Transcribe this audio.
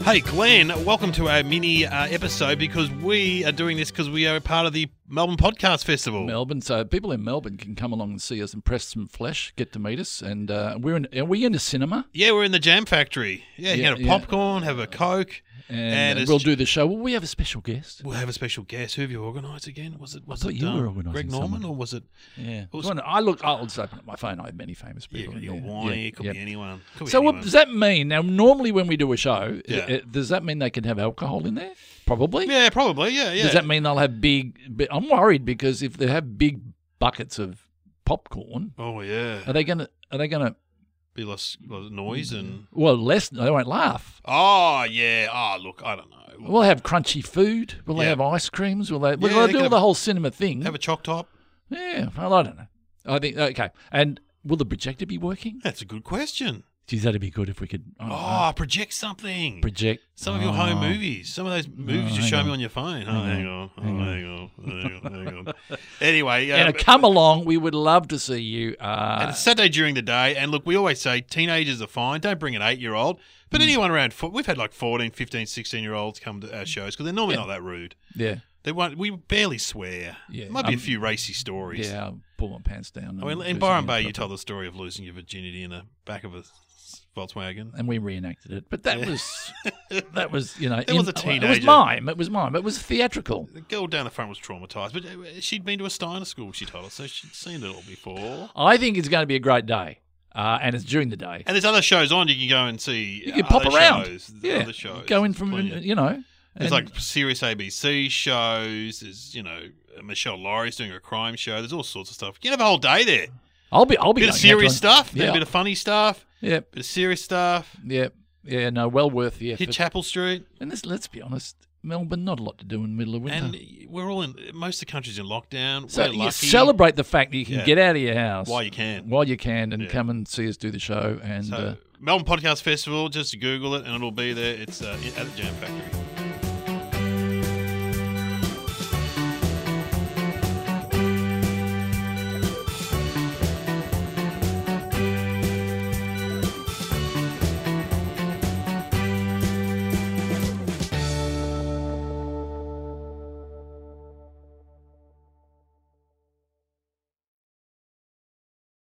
Hey Glenn, welcome to our mini episode because we are doing this because we are part of the Melbourne Podcast Festival. Melbourne, so people in Melbourne can come along and see us and press some flesh, get to meet us, and are we in the cinema? Yeah, we're in the Jam Factory. Yeah, you can have popcorn, have a Coke. And we'll do the show. Will we have a special guest? We'll have a special guest. Who have you organised again? Was it you were organising Greg Norman someone. or was it? Yeah. Was I'll just open up my phone. I have many famous people. Yeah, it could be anyone. So what does that mean? Now, normally when we do a show, Yeah. does that mean they can have alcohol in there? Probably. Yeah, probably. Yeah. Does that mean they'll have big? I'm worried because if they have big buckets of popcorn, Oh yeah. are they gonna? Be less noise and. Well, less. They won't laugh. Oh yeah. Oh look, I don't know. We'll have crunchy food. Will they have ice creams? Will they? Will Yeah, they they do can the whole cinema thing? Have a choc top. Yeah. Well, I don't know. I think okay. And will the projector be working? That's a good question. Geez, that'd be good if we could. Project something. Project Some of your home movies. Some of those movies you show me on your phone. Hang on. Anyway. Come along. We would love to see you. And it's Saturday during the day. And look, we always say teenagers are fine. Don't bring an 8-year-old. But anyone around, we've had like 14, 15, 16-year-olds come to our shows because they're normally not that rude. Yeah. We barely swear. Yeah. Might be a few racy stories. Yeah, I'll pull my pants down. I mean, in Byron Bay, you told the story of losing your virginity in the back of a Volkswagen. And we reenacted it. But that was, It was a teenager. It was mime. But it was theatrical. The girl down the front was traumatised. But she'd been to a Steiner school, she told us, so she'd seen it all before. I think it's going to be a great day. And it's during the day. And there's other shows on. You can go and see. You can pop around. Other shows. Go in from, There's like serious ABC shows. There's, Michelle Laurie's doing a crime show. There's all sorts of stuff. You can have a whole day there. I'll be bit of serious stuff. Yeah. A bit of funny stuff. Yeah. Bit of serious stuff. Yeah. Yeah. No, well worth the effort. Hit Chapel Street. And let's be honest, Melbourne, not a lot to do in the middle of winter. And we're all most of the country's in lockdown. So we're lucky. you celebrate the fact that you can get out of your house while you can, and come and see us do the show. And Melbourne Podcast Festival. Just Google it and it'll be there. It's at the Jam Factory.